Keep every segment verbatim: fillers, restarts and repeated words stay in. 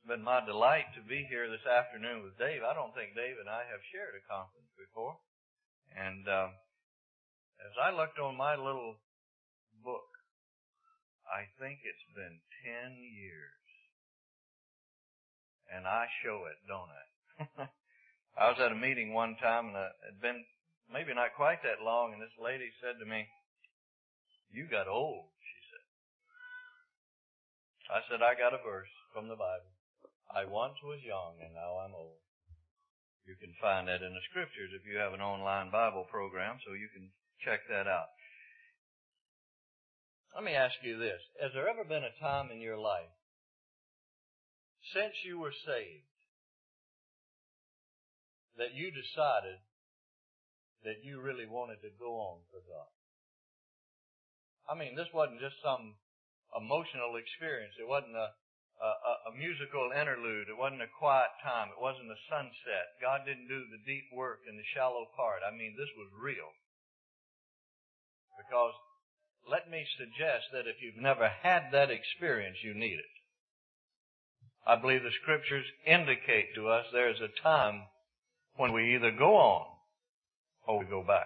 been my delight to be here this afternoon with Dave. I don't think Dave and I have shared a conference before. And uh, as I looked on my little book, I think it's been ten years. And I show it, don't I? I was at a meeting one time, and it had been maybe not quite that long, and this lady said to me, "You got old," she said. I said, "I got a verse from the Bible. I once was young, and now I'm old." You can find that in the Scriptures if you have an online Bible program, so you can check that out. Let me ask you this. Has there ever been a time in your life, since you were saved, that you decided that you really wanted to go on for God? I mean, this wasn't just some emotional experience. It wasn't a, a, a musical interlude. It wasn't a quiet time. It wasn't a sunset. God didn't do the deep work and the shallow part. I mean, this was real. Because let me suggest that if you've never had that experience, you need it. I believe the Scriptures indicate to us there is a time when we either go on or we go back.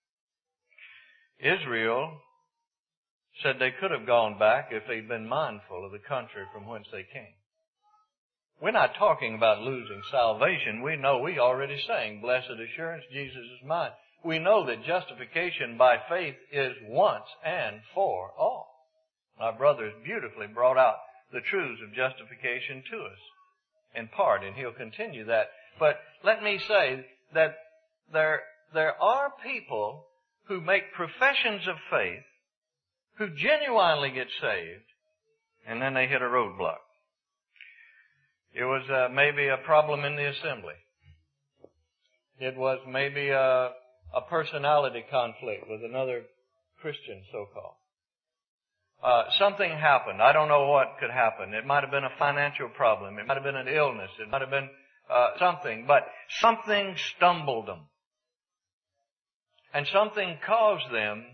Israel said they could have gone back if they'd been mindful of the country from whence they came. We're not talking about losing salvation. We know we already sang, "Blessed assurance, Jesus is mine." We know that justification by faith is once and for all. Our brothers beautifully brought out the truths of justification to us in part, and he'll continue that. But let me say that there, there are people who make professions of faith, who genuinely get saved, and then they hit a roadblock. It was uh, maybe a problem in the assembly. It was maybe a, a personality conflict with another Christian, so-called. Uh, something happened. I don't know what could happen. It might have been a financial problem. It might have been an illness. It might have been uh, something. But something stumbled them. And something caused them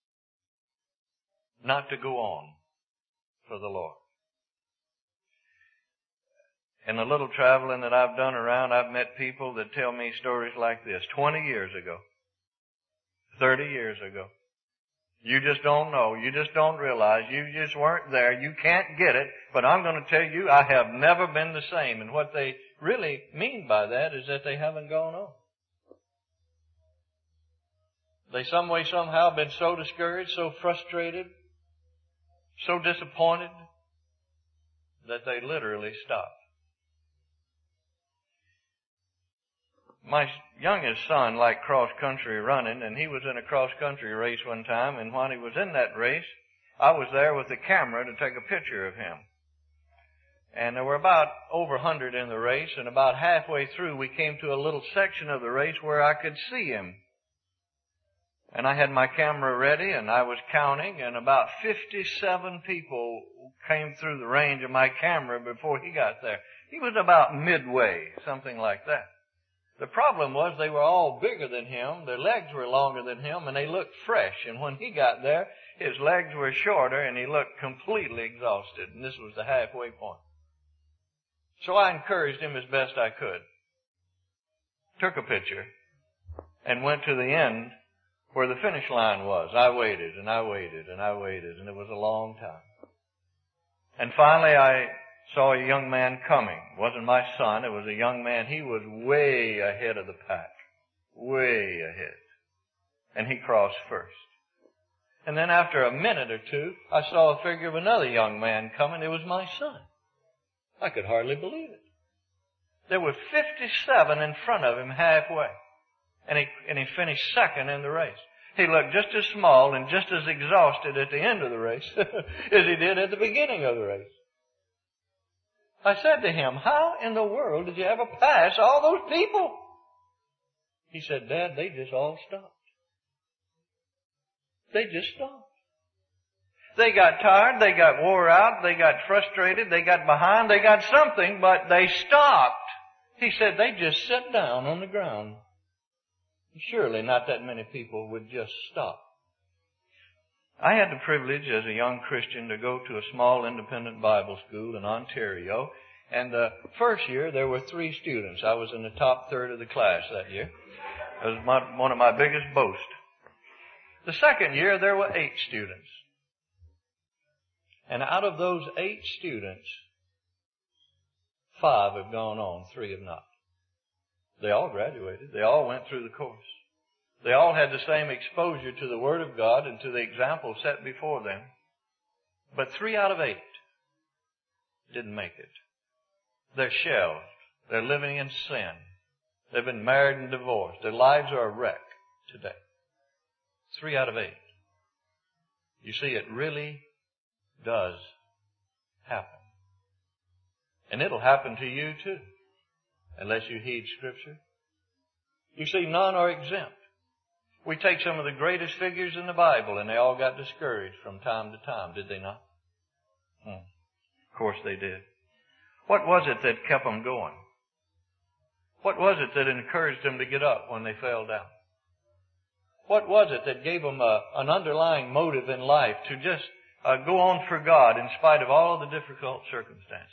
not to go on for the Lord. In the little traveling that I've done around, I've met people that tell me stories like this. Twenty years ago. Thirty years ago. You just don't know. You just don't realize. You just weren't there. You can't get it. But I'm going to tell you, I have never been the same. And what they really mean by that is that they haven't gone on. They some way, somehow been so discouraged, so frustrated, so disappointed that they literally stopped. My youngest son liked cross-country running, and he was in a cross-country race one time, and while he was in that race, I was there with the camera to take a picture of him. And there were about over a hundred in the race, and about halfway through we came to a little section of the race where I could see him. And I had my camera ready, and I was counting, and about fifty-seven people came through the range of my camera before he got there. He was about midway, something like that. The problem was they were all bigger than him, their legs were longer than him, and they looked fresh. And when he got there, his legs were shorter, and he looked completely exhausted. And this was the halfway point. So I encouraged him as best I could. Took a picture, and went to the end where the finish line was. I waited, and I waited, and I waited, and it was a long time. And finally I saw a young man coming. It wasn't my son, it was a young man. He was way ahead of the pack. Way ahead. And he crossed first. And then after a minute or two, I saw a figure of another young man coming. It was my son. I could hardly believe it. There were fifty-seven in front of him halfway. And he, and he finished second in the race. He looked just as small and just as exhausted at the end of the race as he did at the beginning of the race. I said to him, "How in the world did you ever pass all those people?" He said, "Dad, they just all stopped. They just stopped. They got tired, they got wore out, they got frustrated, they got behind, they got something, but they stopped." He said, "They just sat down on the ground." Surely not that many people would just stop. I had the privilege as a young Christian to go to a small independent Bible school in Ontario, And the first year, there were three students. I was in the top third of the class that year. It was my, one of my biggest boasts. The second year, there were eight students. And out of those eight students, five have gone on, three have not. They all graduated. They all went through the course. They all had the same exposure to the Word of God and to the example set before them. But three out of eight didn't make it. They're shelved. They're living in sin. They've been married and divorced. Their lives are a wreck today. Three out of eight. You see, it really does happen. And it'll happen to you too, unless you heed Scripture. You see, none are exempt. We take some of the greatest figures in the Bible, and they all got discouraged from time to time, did they not? Hmm. Of course they did. What was it that kept them going? What was it that encouraged them to get up when they fell down? What was it that gave them a, an underlying motive in life to just uh, go on for God in spite of all of the difficult circumstances?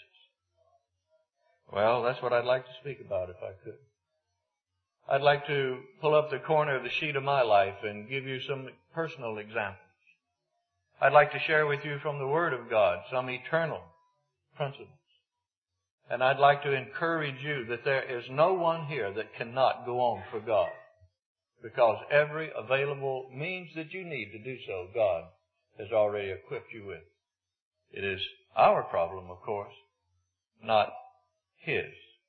Well, that's what I'd like to speak about if I could. I'd like to pull up the corner of the sheet of my life and give you some personal examples. I'd like to share with you from the Word of God some eternal principles. And I'd like to encourage you that there is no one here that cannot go on for God, because every available means that you need to do so, God has already equipped you with. It is our problem, of course, not His.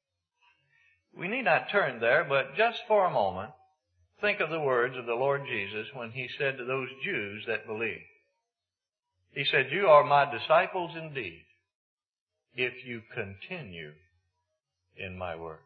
We need not turn there, but just for a moment, think of the words of the Lord Jesus when He said to those Jews that believed. He said, "You are my disciples indeed, if you continue in my word."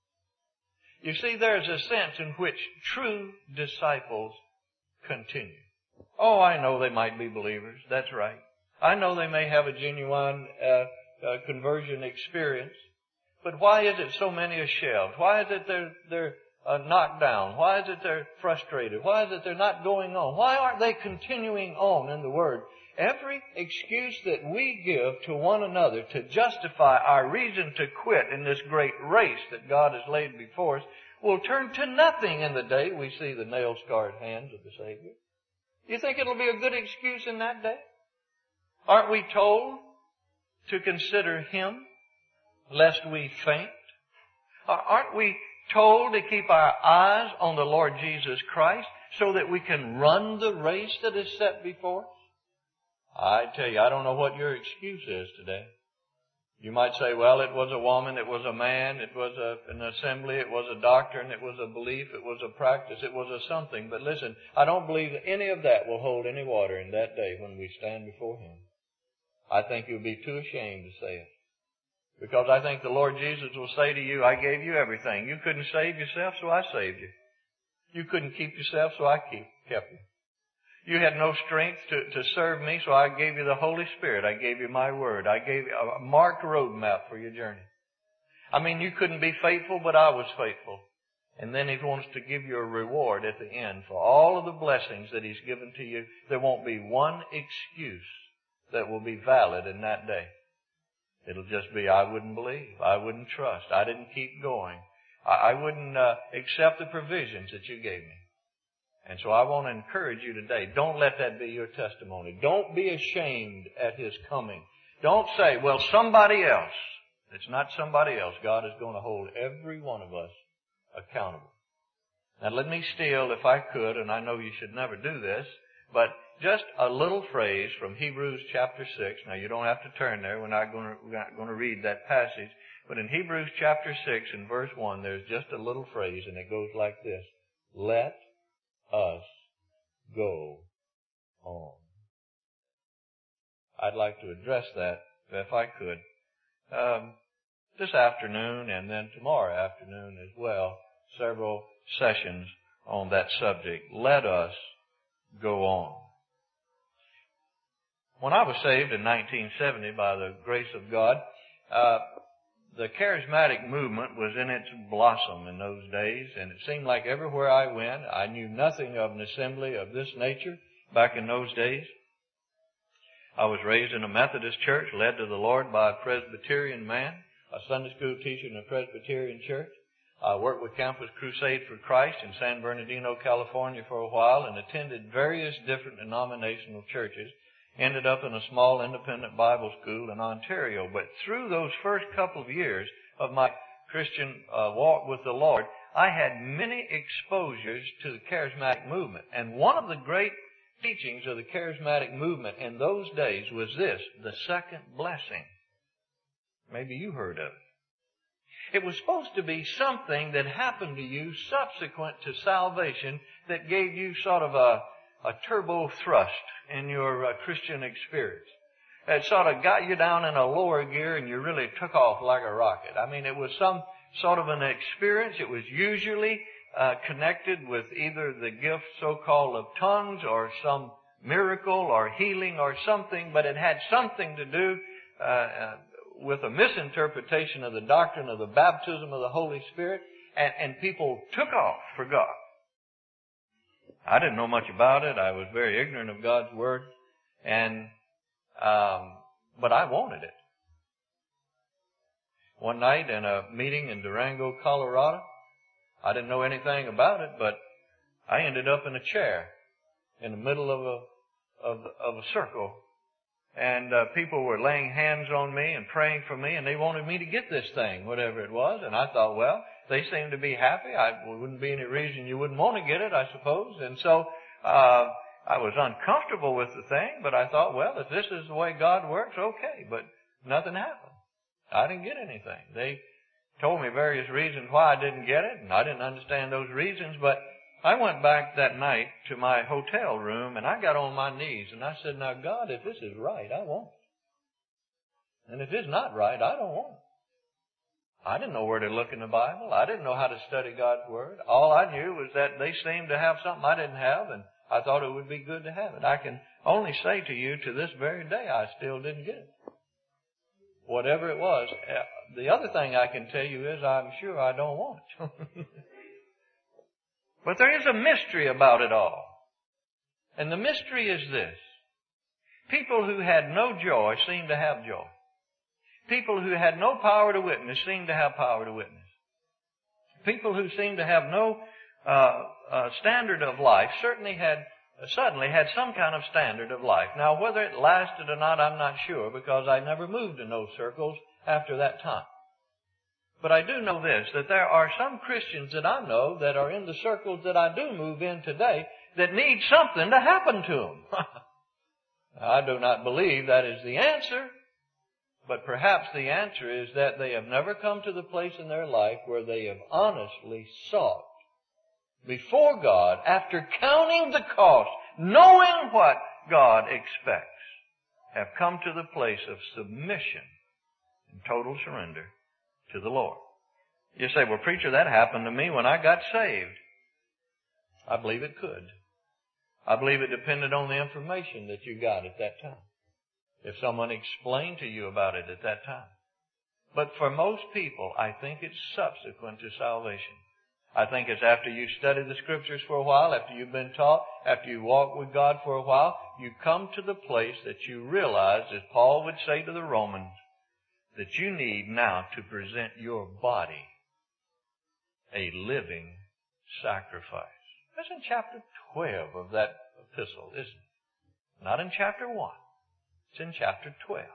You see, there's a sense in which true disciples continue. Oh, I know they might be believers. That's right. I know they may have a genuine uh, uh, conversion experience. But why is it so many are shelved? Why is it they're, they're uh, knocked down? Why is it they're frustrated? Why is it they're not going on? Why aren't they continuing on in the Word? Every excuse that we give to one another to justify our reason to quit in this great race that God has laid before us will turn to nothing in the day we see the nail-scarred hands of the Savior. You think it'll be a good excuse in that day? Aren't we told to consider Him lest we faint? Aren't we told to keep our eyes on the Lord Jesus Christ so that we can run the race that is set before us? I tell you, I don't know what your excuse is today. You might say, well, it was a woman, it was a man, it was a, an assembly, it was a doctrine, it was a belief, it was a practice, it was a something. But listen, I don't believe that any of that will hold any water in that day when we stand before Him. I think you'll be too ashamed to say it. Because I think the Lord Jesus will say to you, I gave you everything. You couldn't save yourself, so I saved you. You couldn't keep yourself, so I keep, kept you. You had no strength to, to serve me, so I gave you the Holy Spirit. I gave you my Word. I gave you a marked roadmap for your journey. I mean, you couldn't be faithful, but I was faithful. And then He wants to give you a reward at the end for all of the blessings that He's given to you. There won't be one excuse that will be valid in that day. It'll just be, I wouldn't believe. I wouldn't trust. I didn't keep going. I, I wouldn't uh, accept the provisions that you gave me. And so I want to encourage you today, don't let that be your testimony. Don't be ashamed at His coming. Don't say, well, somebody else. It's not somebody else. God is going to hold every one of us accountable. Now let me steal, if I could, and I know you should never do this, but just a little phrase from Hebrews chapter six. Now you don't have to turn there. We're not going to, we're not going to read that passage. But in Hebrews chapter six and verse one, there's just a little phrase, and it goes like this. Let us go on. I'd like to address that, if I could, um, this afternoon and then tomorrow afternoon as well. Several sessions on that subject. Let us go on. When I was saved in nineteen seventy by the grace of God, uh, the charismatic movement was in its blossom in those days, and it seemed like everywhere I went, I knew nothing of an assembly of this nature back in those days. I was raised in a Methodist church led to the Lord by a Presbyterian man, a Sunday school teacher in a Presbyterian church. I worked with Campus Crusade for Christ in San Bernardino, California for a while and attended various different denominational churches. Ended up in a small independent Bible school in Ontario. But through those first couple of years of my Christian uh, walk with the Lord, I had many exposures to the charismatic movement. And one of the great teachings of the charismatic movement in those days was this, the second blessing. Maybe you heard of it. It was supposed to be something that happened to you subsequent to salvation that gave you sort of a, a turbo thrust in your uh, Christian experience. It sort of got you down in a lower gear and you really took off like a rocket. I mean, it was some sort of an experience. It was usually uh, connected with either the gift so-called of tongues or some miracle or healing or something, but it had something to do uh, uh, with a misinterpretation of the doctrine of the baptism of the Holy Spirit, and, and people took off for God. I didn't know much about it. I was very ignorant of God's Word, and um, but I wanted it. One night in a meeting in Durango, Colorado, I didn't know anything about it, but I ended up in a chair in the middle of a of, of a circle. And uh, people were laying hands on me and praying for me, and they wanted me to get this thing, whatever it was. And I thought, well, they seemed to be happy. I well, wouldn't be any reason you wouldn't want to get it, I suppose. And so uh, I was uncomfortable with the thing, but I thought, well, if this is the way God works, okay. But nothing happened. I didn't get anything. They told me various reasons why I didn't get it, and I didn't understand those reasons, but I went back that night to my hotel room and I got on my knees and I said, now God, if this is right, I want it. And if it's not right, I don't want it. I didn't know where to look in the Bible. I didn't know how to study God's Word. All I knew was that they seemed to have something I didn't have, and I thought it would be good to have it. I can only say to you, to this very day, I still didn't get it. Whatever it was. The other thing I can tell you is I'm sure I don't want it. But there is a mystery about it all. And the mystery is this. People who had no joy seem to have joy. People who had no power to witness seem to have power to witness. People who seem to have no uh, uh, standard of life certainly had, uh, suddenly had some kind of standard of life. Now, whether it lasted or not, I'm not sure, because I never moved in those circles after that time. But I do know this, that there are some Christians that I know that are in the circles that I do move in today that need something to happen to them. I do not believe that is the answer, but perhaps the answer is that they have never come to the place in their life where they have honestly sought before God, after counting the cost, knowing what God expects, have come to the place of submission and total surrender to the Lord. You say, well, preacher, that happened to me when I got saved. I believe it could. I believe it depended on the information that you got at that time. If someone explained to you about it at that time. But for most people, I think it's subsequent to salvation. I think it's after you study the Scriptures for a while, after you've been taught, after you walk with God for a while, you come to the place that you realize, as Paul would say to the Romans, that you need now to present your body a living sacrifice. That's in chapter twelve of that epistle, isn't it? Not in chapter one. It's in chapter twelve.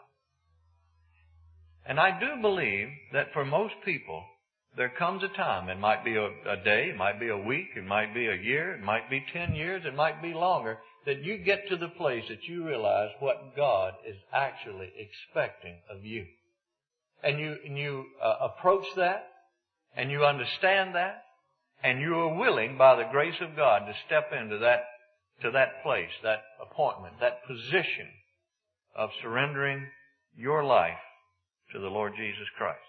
And I do believe that for most people, there comes a time, it might be a, a day, it might be a week, it might be a year, it might be ten years, it might be longer, that you get to the place that you realize what God is actually expecting of you. And you, and you uh, approach that, and you understand that, and you are willing, by the grace of God, to step into that, to that place, that appointment, that position of surrendering your life to the Lord Jesus Christ.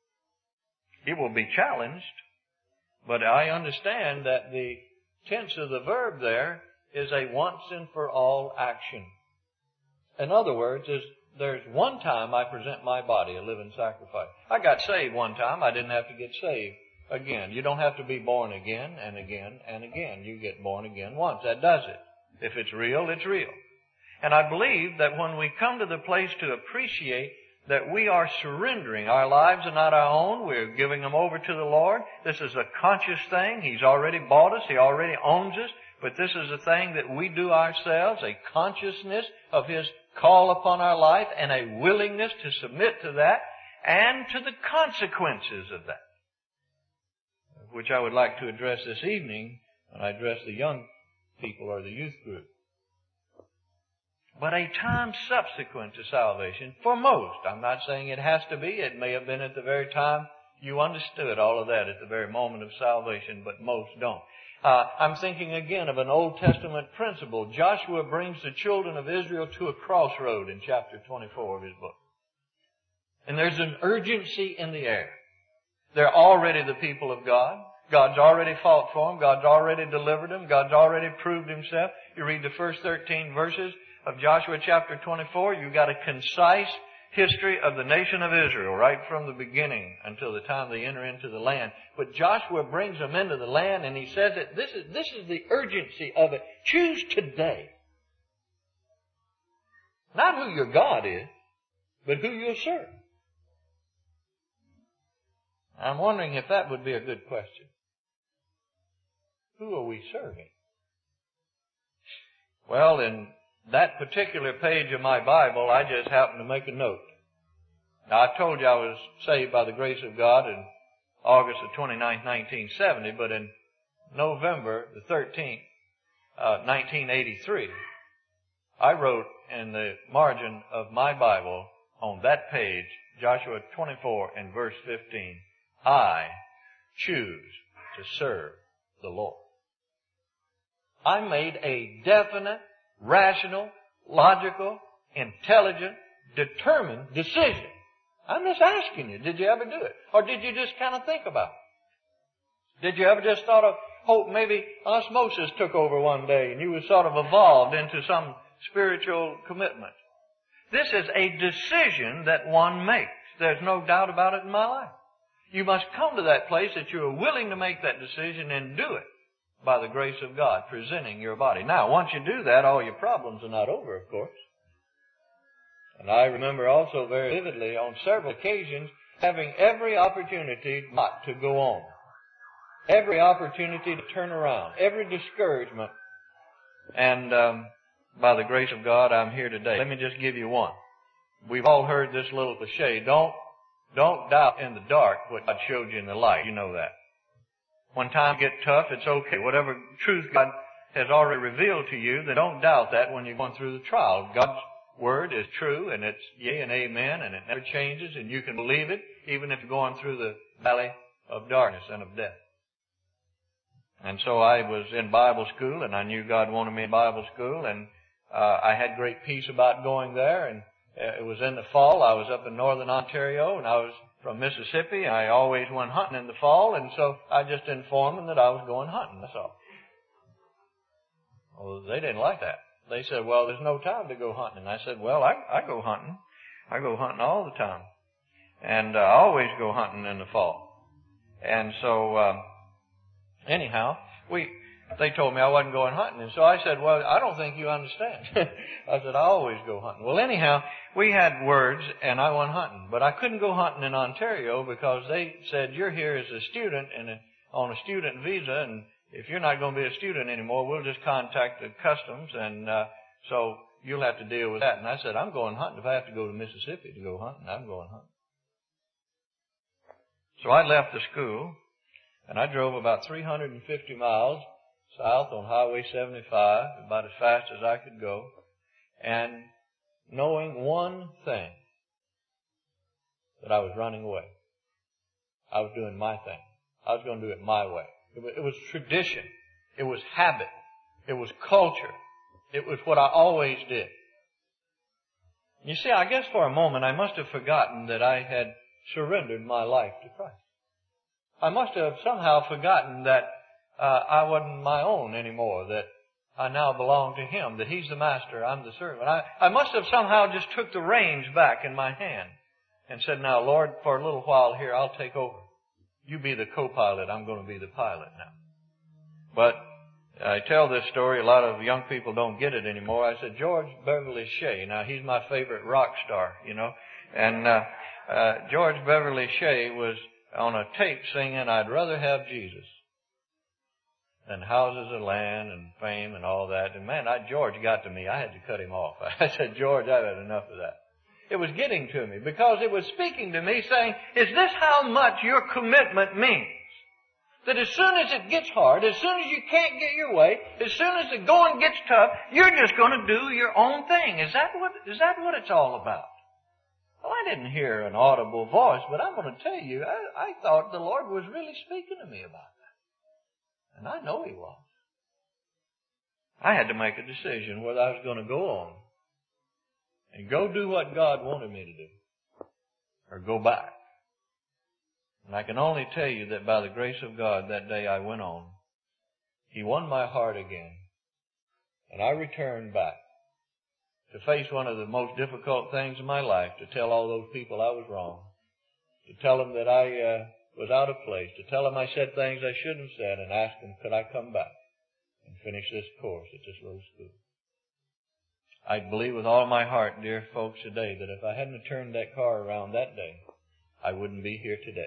It will be challenged, but I understand that the tense of the verb there is a once and for all action. In other words, is there's one time I present my body a living sacrifice. I got saved one time. I didn't have to get saved again. You don't have to be born again and again and again. You get born again once. That does it. If it's real, it's real. And I believe that when we come to the place to appreciate that we are surrendering. Our lives are not our own. We're giving them over to the Lord. This is a conscious thing. He's already bought us. He already owns us. But this is a thing that we do ourselves, a consciousness of His call upon our life and a willingness to submit to that and to the consequences of that, which I would like to address this evening when I address the young people or the youth group. But a time subsequent to salvation for most. I'm not saying it has to be. It may have been at the very time you understood all of that at the very moment of salvation, but most don't. Uh, I'm thinking again of an Old Testament principle. Joshua brings the children of Israel to a crossroad in chapter twenty-four of his book. And there's an urgency in the air. They're already the people of God. God's already fought for them. God's already delivered them. God's already proved Himself. You read the first thirteen verses of Joshua chapter twenty-four, you've got a concise history of the nation of Israel right from the beginning until the time they enter into the land. But Joshua brings them into the land and he says that this is, this is the urgency of it. Choose today. Not who your God is, but who you'll serve. I'm wondering if that would be a good question. Who are we serving? Well, in that particular page of my Bible, I just happened to make a note. Now, I told you I was saved by the grace of God in August the twenty-ninth, nineteen seventy, but in November the thirteenth, uh, nineteen eighty-three, I wrote in the margin of my Bible on that page, Joshua twenty-four and verse fifteen, I choose to serve the Lord. I made a definite, rational, logical, intelligent, determined decision. I'm just asking you, did you ever do it? Or did you just kind of think about it? Did you ever just sort of hope maybe osmosis took over one day and you were sort of evolved into some spiritual commitment? This is a decision that one makes. There's no doubt about it in my life. You must come to that place that you are willing to make that decision and do it by the grace of God, presenting your body. Now, once you do that, all your problems are not over, of course. And I remember also very vividly on several occasions having every opportunity not to go on. Every opportunity to turn around. Every discouragement. And um, by the grace of God, I'm here today. Let me just give you one. We've all heard this little cliche. Don't, don't doubt in the dark what God showed you in the light. You know that. When times get tough, it's okay. Whatever truth God has already revealed to you, then don't doubt that when you're going through the trial. God's Word is true, and it's yea and amen, and it never changes, and you can believe it, even if you're going through the valley of darkness and of death. And so I was in Bible school, and I knew God wanted me in Bible school, and uh, I had great peace about going there, and uh, it was in the fall. I was up in northern Ontario, and I was from Mississippi. I always went hunting in the fall, and so I just informed them that I was going hunting, that's all. Well, they didn't like that. They said, well, there's no time to go hunting. And I said, well, I, I go hunting. I go hunting all the time. And uh, I always go hunting in the fall. And so, uh, anyhow, we, they told me I wasn't going hunting. And so I said, well, I don't think you understand. I said, I always go hunting. Well, anyhow, we had words and I went hunting. But I couldn't go hunting in Ontario because they said, you're here as a student and a, on a student visa, and if you're not going to be a student anymore, we'll just contact the customs, and uh, so you'll have to deal with that. And I said, I'm going hunting. If I have to go to Mississippi to go hunting, I'm going hunting. So I left the school, and I drove about three hundred fifty miles south on Highway seventy-five, about as fast as I could go, and knowing one thing, that I was running away. I was doing my thing. I was going to do it my way. It was tradition. It was habit. It was culture. It was what I always did. You see, I guess for a moment I must have forgotten that I had surrendered my life to Christ. I must have somehow forgotten that uh, I wasn't my own anymore, that I now belong to Him, that He's the master, I'm the servant. I, I must have somehow just took the reins back in my hand and said, now, Lord, for a little while here, I'll take over. You be the co-pilot. I'm going to be the pilot now. But I tell this story. A lot of young people don't get it anymore. I said, George Beverly Shea. Now, he's my favorite rock star, you know. And uh, uh, George Beverly Shea was on a tape singing, "I'd rather have Jesus than houses of land and fame and all that." And man, I, George got to me. I had to cut him off. I said, "George, I've had enough of that." It was getting to me because it was speaking to me saying, is this how much your commitment means? That as soon as it gets hard, as soon as you can't get your way, as soon as the going gets tough, you're just going to do your own thing. Is that what, is that what it's all about? Well, I didn't hear an audible voice, but I'm going to tell you, I, I thought the Lord was really speaking to me about that. And I know He was. I had to make a decision whether I was going to go on and go do what God wanted me to do, or go back. And I can only tell you that by the grace of God, that day I went on. He won my heart again. And I returned back to face one of the most difficult things in my life, to tell all those people I was wrong, to tell them that I uh, was out of place, to tell them I said things I shouldn't have said, and ask them, could I come back and finish this course at this little school? I believe with all my heart, dear folks, today, that if I hadn't turned that car around that day, I wouldn't be here today.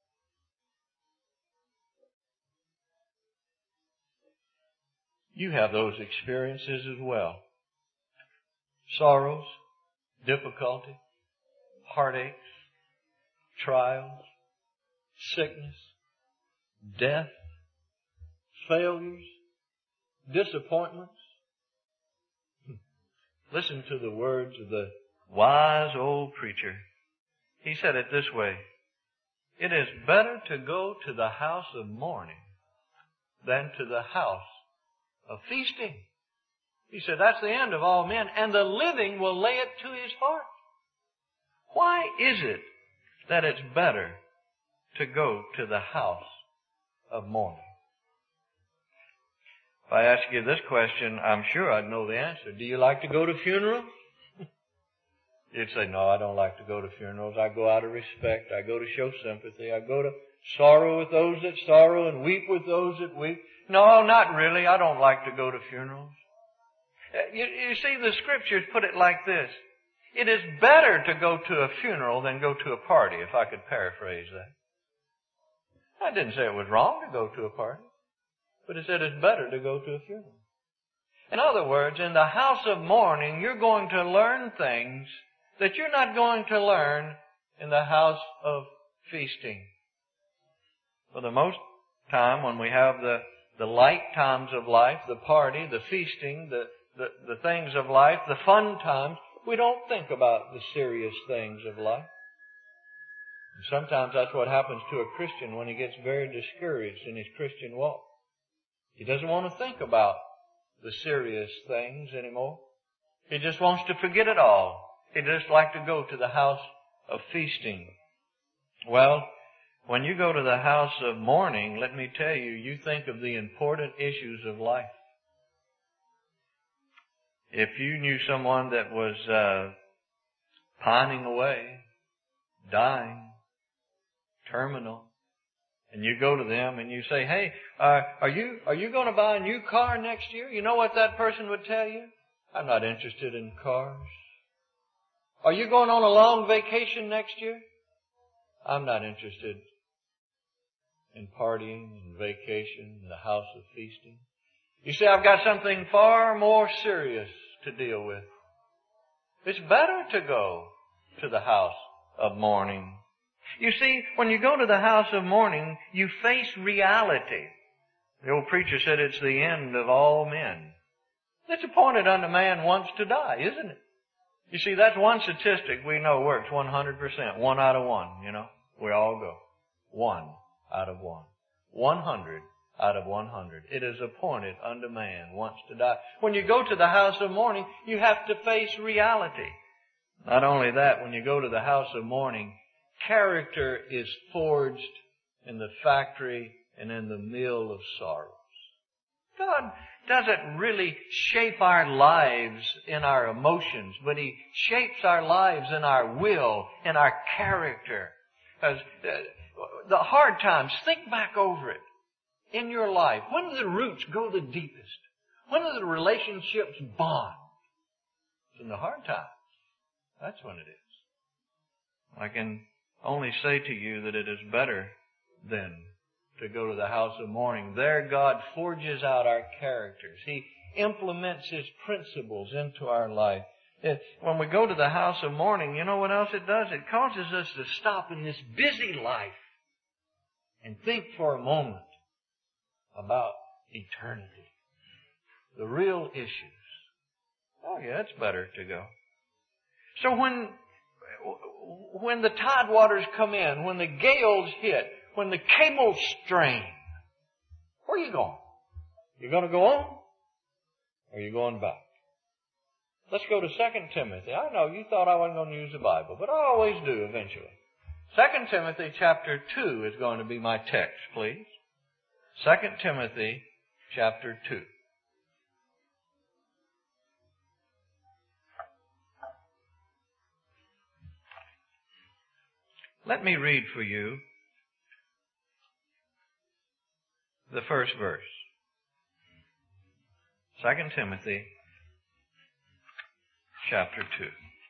You have those experiences as well. Sorrows, difficulty, heartaches, trials, sickness, death, failures, disappointments. Listen to the words of the wise old preacher. He said it this way: it is better to go to the house of mourning than to the house of feasting. He said that's the end of all men, and the living will lay it to his heart. Why is it that it's better to go to the house of mourning? If I ask you this question, I'm sure I'd know the answer. Do you like to go to funerals? You'd say, no, I don't like to go to funerals. I go out of respect. I go to show sympathy. I go to sorrow with those that sorrow and weep with those that weep. No, not really. I don't like to go to funerals. You, you see, the Scriptures put it like this. It is better to go to a funeral than go to a party, if I could paraphrase that. I didn't say it was wrong to go to a party, but it said it's better to go to a funeral. In other words, in the house of mourning, you're going to learn things that you're not going to learn in the house of feasting. For the most time, when we have the, the light times of life, the party, the feasting, the, the, the things of life, the fun times, we don't think about the serious things of life. And sometimes that's what happens to a Christian when he gets very discouraged in his Christian walk. He doesn't want to think about the serious things anymore. He just wants to forget it all. He'd just like to go to the house of feasting. Well, when you go to the house of mourning, let me tell you, you think of the important issues of life. If you knew someone that was uh, pining away, dying, terminal, and you go to them and you say, hey, uh, are you are you going to buy a new car next year? You know what that person would tell you? I'm not interested in cars. Are you going on a long vacation next year? I'm not interested in partying and vacation in the house of feasting. You see, I've got something far more serious to deal with. It's better to go to the house of mourning. You see, when you go to the house of mourning, you face reality. The old preacher said it's the end of all men. It's appointed unto man once to die, isn't it? You see, that's one statistic we know works one hundred percent. One out of one, you know. We all go. One out of one. One hundred out of one hundred. It is appointed unto man once to die. When you go to the house of mourning, you have to face reality. Not only that, when you go to the house of mourning, character is forged in the factory and in the mill of sorrows. God doesn't really shape our lives in our emotions, but He shapes our lives in our will, in our character. Because the hard times, think back over it in your life. When do the roots go the deepest? When do the relationships bond? It's in the hard times. That's when it is. I can only say to you that it is better then to go to the house of mourning. There God forges out our characters. He implements His principles into our life. When we go to the house of mourning, you know what else it does? It causes us to stop in this busy life and think for a moment about eternity. The real issues. Oh yeah, it's better to go. So when, when the tide waters come in, when the gales hit, when the cables strain, where are you going? You going to go on? Or are you going back? Let's go to Second Timothy. I know you thought I wasn't going to use the Bible, but I always do eventually. Second Timothy chapter two is going to be my text, please. Second Timothy chapter two. Let me read for you the first verse. Second Timothy chapter two.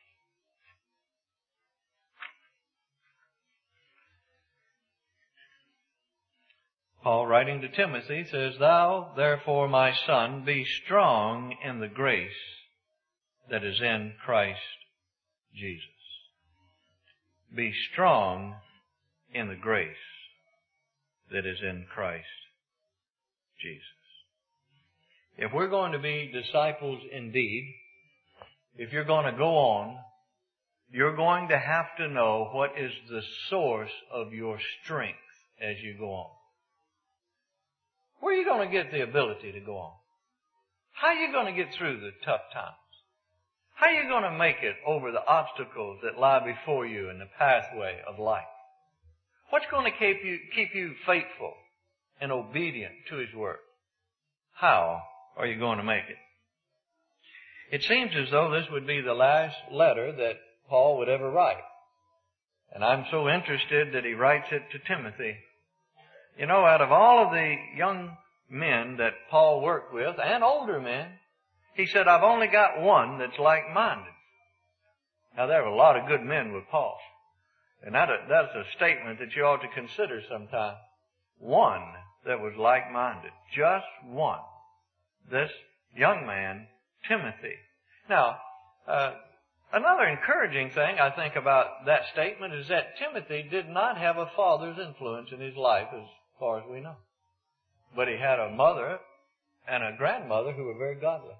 Paul, writing to Timothy, says, Thou, therefore, my son, be strong in the grace that is in Christ Jesus. Be strong in the grace that is in Christ Jesus. If we're going to be disciples indeed, if you're going to go on, you're going to have to know what is the source of your strength as you go on. Where are you going to get the ability to go on? How are you going to get through the tough times? How are you going to make it over the obstacles that lie before you in the pathway of life? What's going to keep you, keep you faithful and obedient to His Word? How are you going to make it? It seems as though this would be the last letter that Paul would ever write. And I'm so interested that he writes it to Timothy. You know, out of all of the young men that Paul worked with, and older men, he said, I've only got one that's like-minded. Now, there were a lot of good men with Paul. And that, that's a statement that you ought to consider sometime. One that was like-minded. Just one. This young man, Timothy. Now, uh, another encouraging thing I think about that statement is that Timothy did not have a father's influence in his life as far as we know. But he had a mother and a grandmother who were very godly.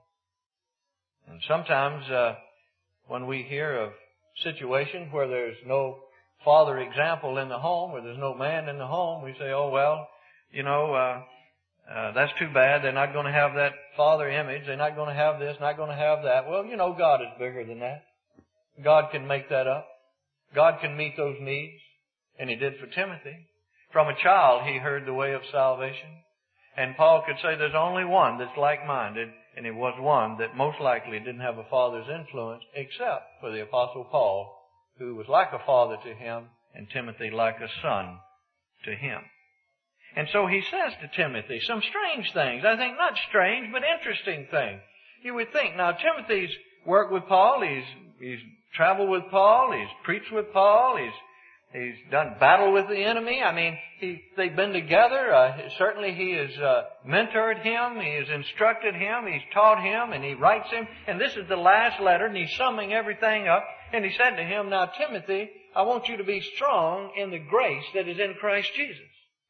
And sometimes uh, when we hear of situations where there's no father example in the home, where there's no man in the home, we say, oh, well, you know, uh, uh, that's too bad. They're not going to have that father image. They're not going to have this, not going to have that. Well, you know, God is bigger than that. God can make that up. God can meet those needs. And He did for Timothy. From a child, he heard the way of salvation. And Paul could say there's only one that's like-minded, and it was one that most likely didn't have a father's influence, except for the Apostle Paul, who was like a father to him, and Timothy like a son to him. And so he says to Timothy some strange things. I think not strange, but interesting things. You would think, now Timothy's worked with Paul, he's, he's traveled with Paul, he's preached with Paul, he's He's done battle with the enemy. I mean, he, they've been together. Uh, certainly he has uh, mentored him. He has instructed him. He's taught him, and he writes him. And this is the last letter, and he's summing everything up. And he said to him, now, Timothy, I want you to be strong in the grace that is in Christ Jesus.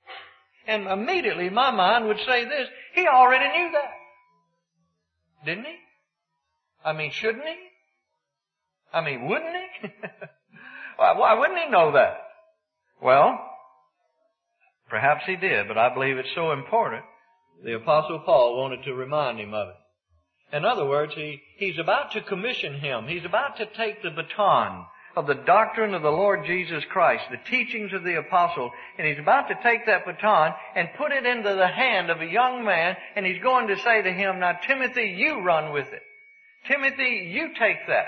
And immediately my mind would say this, he already knew that. Didn't he? I mean, shouldn't he? I mean, wouldn't he? Why wouldn't he know that? Well, perhaps he did, but I believe it's so important. The Apostle Paul wanted to remind him of it. In other words, he, he's about to commission him. He's about to take the baton of the doctrine of the Lord Jesus Christ, the teachings of the apostle, and he's about to take that baton and put it into the hand of a young man, and he's going to say to him, now Timothy, you run with it. Timothy, you take that.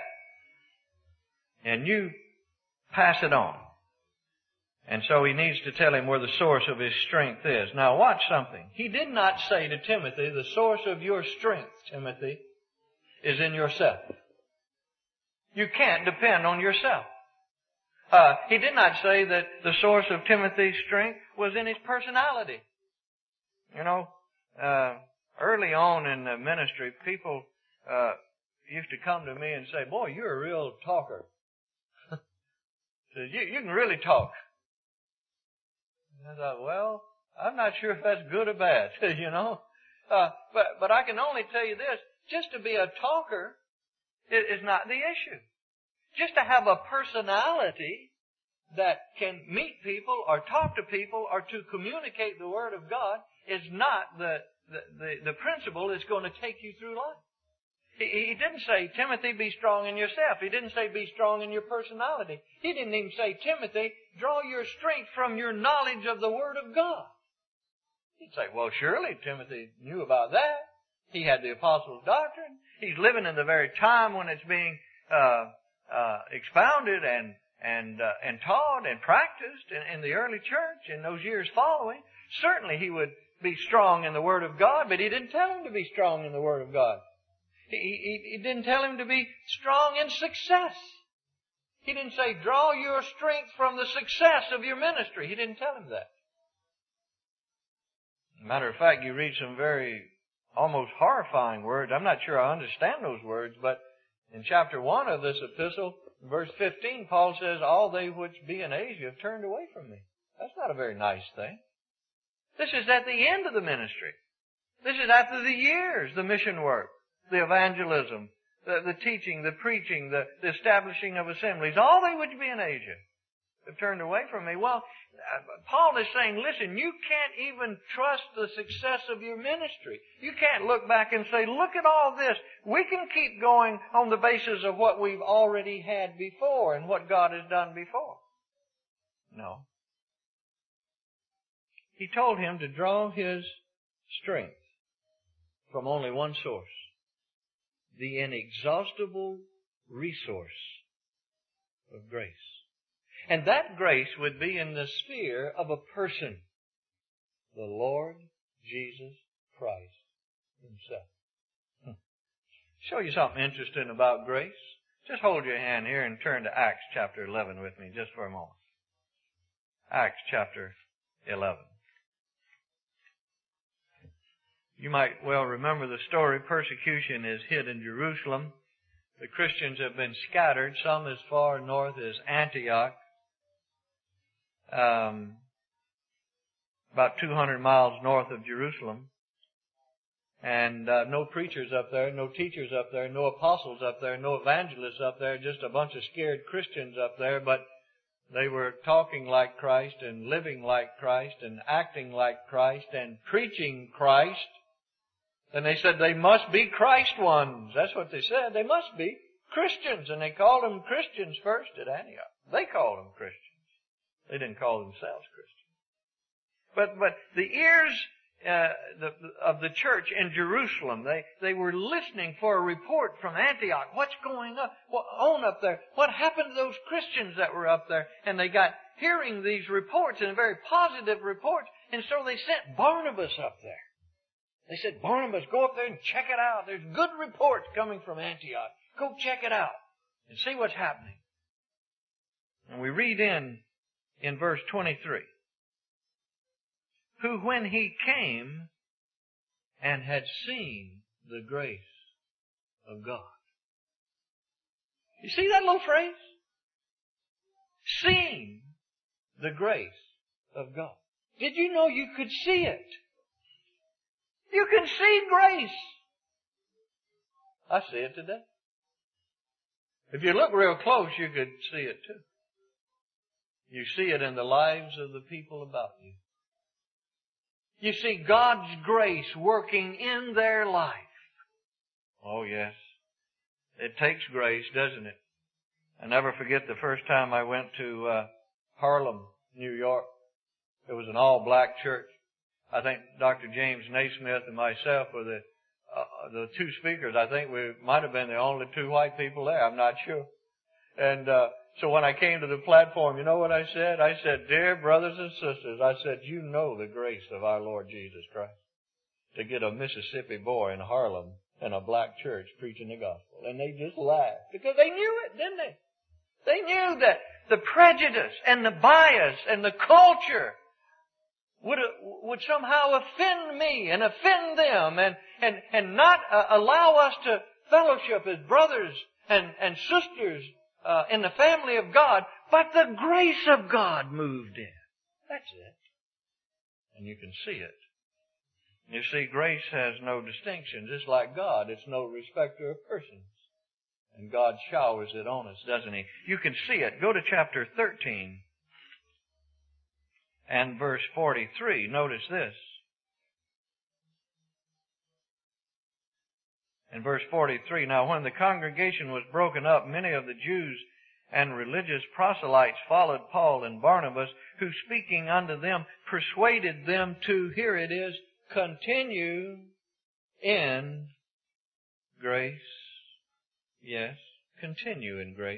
And you pass it on. And so he needs to tell him where the source of his strength is. Now watch something. He did not say to Timothy, the source of your strength, Timothy, is in yourself. You can't depend on yourself. Uh, he did not say that the source of Timothy's strength was in his personality. You know, uh, early on in the ministry, people uh, used to come to me and say, "Boy, you're a real talker. you, you can really talk." And I thought, well, I'm not sure if that's good or bad, you know. Uh, but but I can only tell you this: just to be a talker is, is not the issue. Just to have a personality that can meet people or talk to people or to communicate the Word of God is not the, the, the, the principle that's going to take you through life. He, he didn't say, Timothy, be strong in yourself. He didn't say, be strong in your personality. He didn't even say, Timothy, draw your strength from your knowledge of the Word of God. He'd say, well, surely Timothy knew about that. He had the apostles' doctrine. He's living in the very time when it's being uh, uh, expounded and and uh, and taught and practiced in, in the early church in those years following. Certainly he would be strong in the Word of God, but he didn't tell him to be strong in the Word of God. He, he, he didn't tell him to be strong in success. He didn't say, draw your strength from the success of your ministry. He didn't tell him that. Matter of fact, you read some very almost horrifying words. I'm not sure I understand those words, but in chapter one of this epistle, verse fifteen, Paul says, all they which be in Asia have turned away from me. That's not a very nice thing. This is at the end of the ministry. This is after the years, the mission work, the evangelism, the, the teaching, the preaching, the, the establishing of assemblies. All they which be in Asia have turned away from me. Well, Paul is saying, listen, you can't even trust the success of your ministry. You can't look back and say, look at all this. We can keep going on the basis of what we've already had before and what God has done before. No. He told him to draw his strength from only one source, the inexhaustible resource of grace. And that grace would be in the sphere of a person, the Lord Jesus Christ Himself. Hmm. Show you something interesting about grace. Just hold your hand here and turn to Acts chapter eleven with me just for a moment. Acts chapter eleven. You might well remember the story. Persecution is hit in Jerusalem. The Christians have been scattered, some as far north as Antioch, um, about two hundred miles north of Jerusalem. And uh, no preachers up there, no teachers up there, no apostles up there, no evangelists up there, just a bunch of scared Christians up there. But they were talking like Christ and living like Christ and acting like Christ and preaching Christ. And they said they must be Christ ones. That's what they said. They must be Christians. And they called them Christians first at Antioch. They called them Christians. They didn't call themselves Christians. But but the ears uh, the, of the church in Jerusalem, they, they were listening for a report from Antioch. What's going up, what, on up there? What happened to those Christians that were up there? And they got hearing these reports, and very positive reports. And so they sent Barnabas up there. They said, Barnabas, go up there and check it out. There's good reports coming from Antioch. Go check it out and see what's happening. And we read in, in verse twenty-three, who when he came and had seen the grace of God. You see that little phrase? Seen the grace of God. Did you know you could see it? You can see grace. I see it today. If you look real close, you could see it too. You see it in the lives of the people about you. You see God's grace working in their life. Oh yes. It takes grace, doesn't it? I never forget the first time I went to uh, Harlem, New York. It was an all-black church. I think Doctor James Naismith and myself were the uh, the two speakers. I think we might have been the only two white people there. I'm not sure. And uh, so when I came to the platform, you know what I said? I said, dear brothers and sisters, I said, you know the grace of our Lord Jesus Christ to get a Mississippi boy in Harlem in a black church preaching the gospel. And they just laughed because they knew it, didn't they? They knew that the prejudice and the bias and the culture would, would somehow offend me and offend them and, and, and not uh, allow us to fellowship as brothers and, and sisters uh, in the family of God, but the grace of God moved in. That's it. And you can see it. You see, grace has no distinction. Just like God, it's no respecter of persons. And God showers it on us, doesn't He? You can see it. Go to chapter thirteen and verse forty-three. Notice this. In verse forty-three, now when the congregation was broken up, many of the Jews and religious proselytes followed Paul and Barnabas, who speaking unto them persuaded them to, here it is, continue in grace. Yes, continue in grace.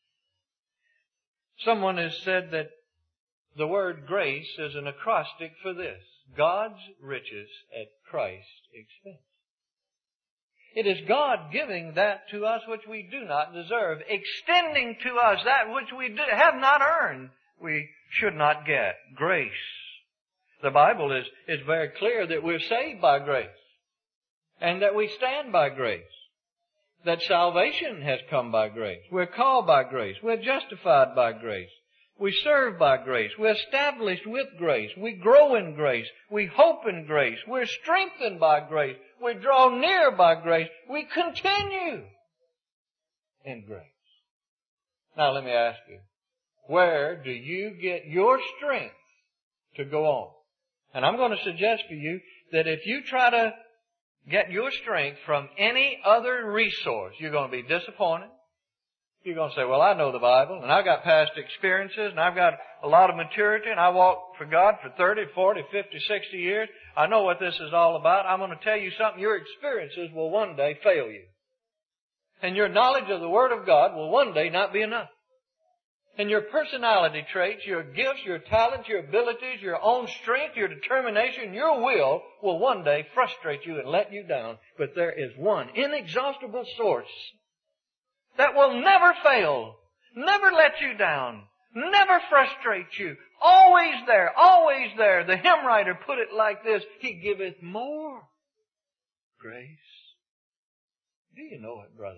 Someone has said that the word grace is an acrostic for this: God's riches at Christ's expense. It is God giving that to us which we do not deserve, extending to us that which we do, have not earned, we should not get. Grace. The Bible is, is very clear that we're saved by grace, and that we stand by grace, that salvation has come by grace. We're called by grace. We're justified by grace. We serve by grace. We're established with grace. We grow in grace. We hope in grace. We're strengthened by grace. We draw near by grace. We continue in grace. Now let me ask you, where do you get your strength to go on? And I'm going to suggest to you that if you try to get your strength from any other resource, you're going to be disappointed. You're going to say, well, I know the Bible, and I've got past experiences, and I've got a lot of maturity, and I walked for God for thirty, forty, fifty, sixty years. I know what this is all about. I'm going to tell you something. Your experiences will one day fail you. And your knowledge of the Word of God will one day not be enough. And your personality traits, your gifts, your talents, your abilities, your own strength, your determination, your will will one day frustrate you and let you down. But there is one inexhaustible source that will never fail, never let you down, never frustrate you. Always there, always there. The hymn writer put it like this: He giveth more grace. Do you know it, brothers?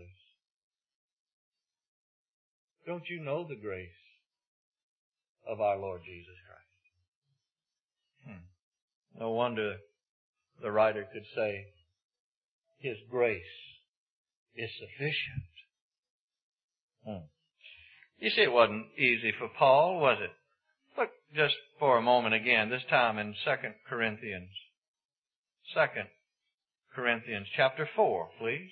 Don't you know the grace of our Lord Jesus Christ? Hmm. No wonder the writer could say, His grace is sufficient. Hmm. You see, it wasn't easy for Paul, was it? Look just for a moment again, this time in Second Corinthians. Second Corinthians chapter four, please.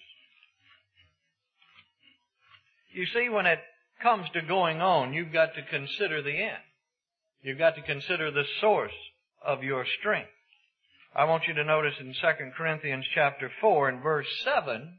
You see, when it comes to going on, you've got to consider the end. You've got to consider the source of your strength. I want you to notice in Second Corinthians chapter four and verse seven,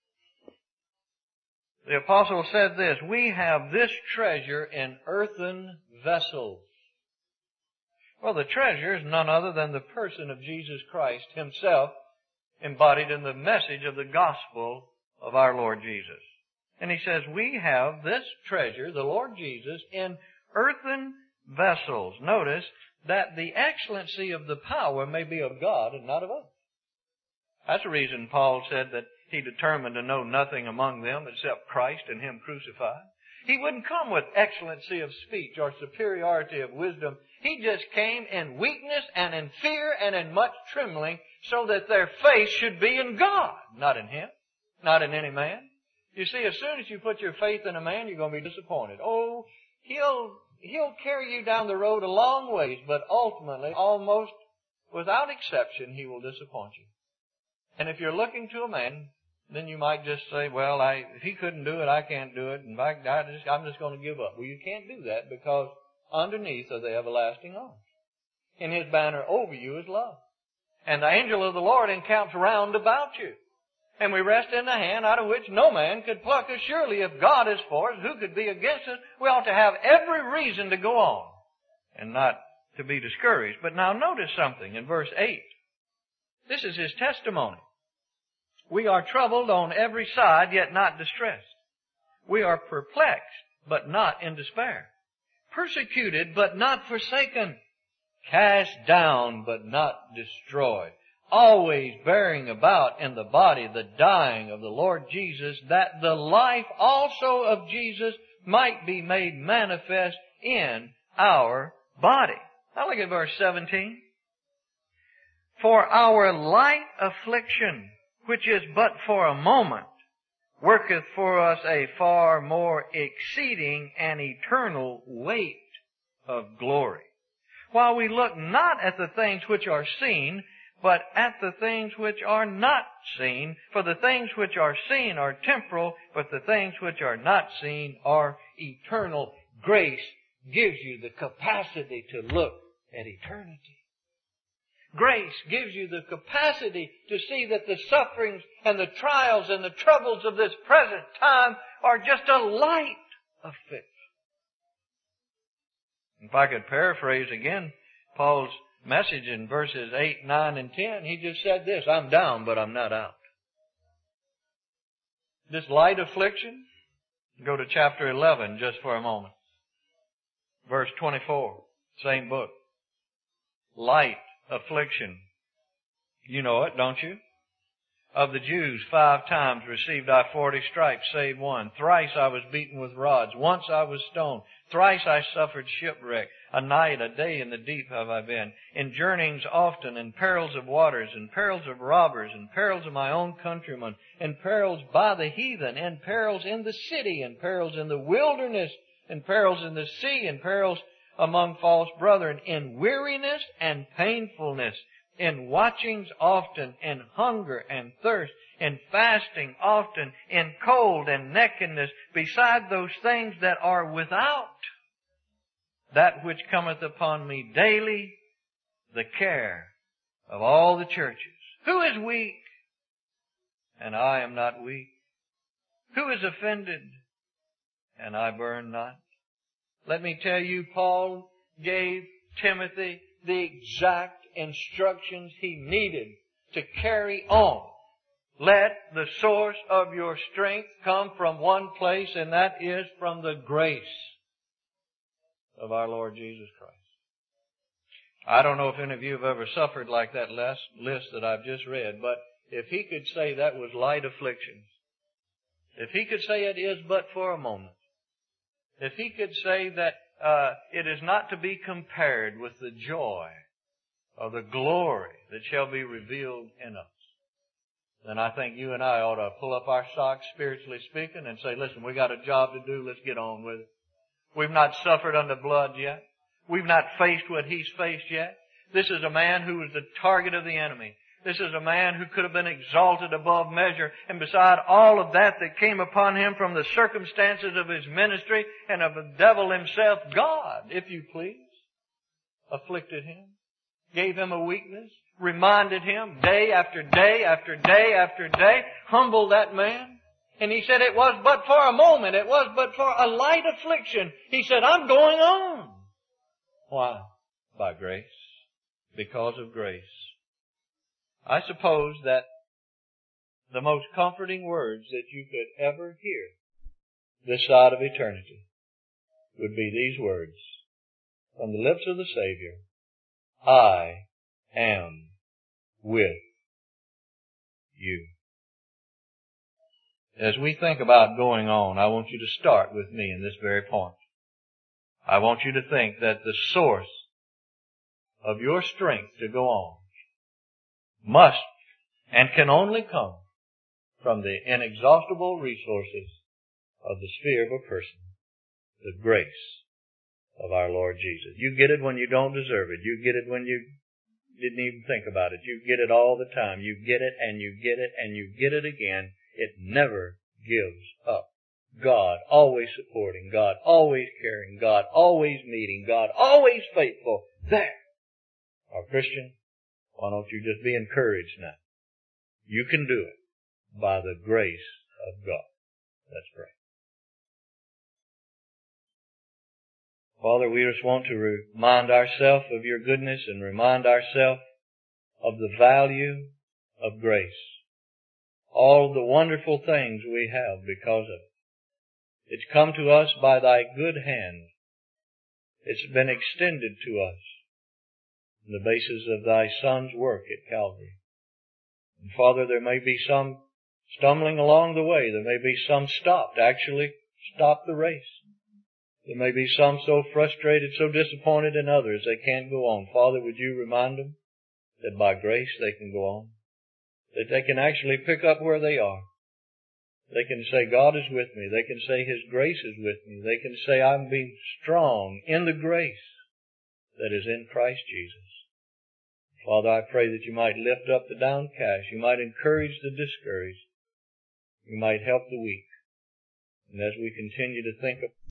the apostle said this: we have this treasure in earthen vessels. Well, the treasure is none other than the person of Jesus Christ Himself, embodied in the message of the gospel of our Lord Jesus. And he says, we have this treasure, the Lord Jesus, in earthen vessels. Notice that the excellency of the power may be of God and not of us. That's the reason Paul said that he determined to know nothing among them except Christ and Him crucified. He wouldn't come with excellency of speech or superiority of wisdom. He just came in weakness and in fear and in much trembling, so that their faith should be in God, not in Him, not in any man. You see, as soon as you put your faith in a man, you're going to be disappointed. Oh, he'll, he'll carry you down the road a long ways, but ultimately, almost without exception, he will disappoint you. And if you're looking to a man, then you might just say, well, I, if he couldn't do it, I can't do it, and I, I just, I'm just going to give up. Well, you can't do that, because underneath are the everlasting arms. And His banner over you is love. And the angel of the Lord encamps round about you. And we rest in the hand out of which no man could pluck us. Surely if God is for us, who could be against us? We ought to have every reason to go on and not to be discouraged. But now notice something in verse eight. This is his testimony. We are troubled on every side, yet not distressed. We are perplexed, but not in despair. persecuted but not forsaken, cast down but not destroyed, always bearing about in the body the dying of the Lord Jesus, that the life also of Jesus might be made manifest in our body. Now look at verse seventeen. For our light affliction, which is but for a moment, worketh for us a far more exceeding and eternal weight of glory. While we look not at the things which are seen, but at the things which are not seen. For the things which are seen are temporal, but the things which are not seen are eternal. Grace gives you the capacity to look at eternity. Grace gives you the capacity to see that the sufferings and the trials and the troubles of this present time are just a light affliction. If I could paraphrase again Paul's message in verses eight, nine, and ten, he just said this: I'm down, but I'm not out. This light affliction, go to chapter eleven just for a moment. Verse twenty-four, same book. Light affliction. You know it, don't you? Of the Jews, five times received I forty stripes, save one. Thrice I was beaten with rods. Once I was stoned. Thrice I suffered shipwreck. A night, a day in the deep have I been. In journeyings often, in perils of waters, in perils of robbers, in perils of my own countrymen, in perils by the heathen, in perils in the city, in perils in the wilderness, in perils in the sea, in perils among false brethren, in weariness and painfulness, in watchings often, in hunger and thirst, in fasting often, in cold and nakedness, beside those things that are without, that which cometh upon me daily, the care of all the churches. Who is weak? And I am not weak. Who is offended? And I burn not. Let me tell you, Paul gave Timothy the exact instructions he needed to carry on. Let the source of your strength come from one place, and that is from the grace of our Lord Jesus Christ. I don't know if any of you have ever suffered like that last list that I've just read, but if he could say that was light afflictions, if he could say it is but for a moment, if he could say that uh, it is not to be compared with the joy of the glory that shall be revealed in us, then I think you and I ought to pull up our socks, spiritually speaking, and say, listen, we got a job to do. Let's get on with it. We've not suffered under blood yet. We've not faced what he's faced yet. This is a man who was the target of the enemy. This is a man who could have been exalted above measure. And beside all of that that came upon him from the circumstances of his ministry and of the devil himself, God, if you please, afflicted him, gave him a weakness, reminded him day after day after day after day, humbled that man. And he said it was but for a moment. It was but for a light affliction. He said, I'm going on. Why? By grace. Because of grace. I suppose that the most comforting words that you could ever hear this side of eternity would be these words from the lips of the Savior: I am with you. As we think about going on, I want you to start with me in this very point. I want you to think that the source of your strength to go on must and can only come from the inexhaustible resources of the sphere of a person, the grace of our Lord Jesus. You get it when you don't deserve it. You get it when you didn't even think about it. You get it all the time. You get it and you get it and you get it again. It never gives up. God always supporting, God always caring, God always meeting, God always faithful. There. Our Christian, why don't you just be encouraged now? You can do it by the grace of God. Let's pray. Father, we just want to remind ourselves of your goodness and remind ourselves of the value of grace. All the wonderful things we have because of it. It's come to us by thy good hand. It's been extended to us on the basis of Thy Son's work at Calvary. And Father, there may be some stumbling along the way. There may be some stopped, actually stopped the race. There may be some so frustrated, so disappointed in others they can't go on. Father, would you remind them that by grace they can go on? That they can actually pick up where they are. They can say, God is with me. They can say His grace is with me. They can say, I'm being strong in the grace that is in Christ Jesus. Father, I pray that you might lift up the downcast. You might encourage the discouraged. You might help the weak. And as we continue to think of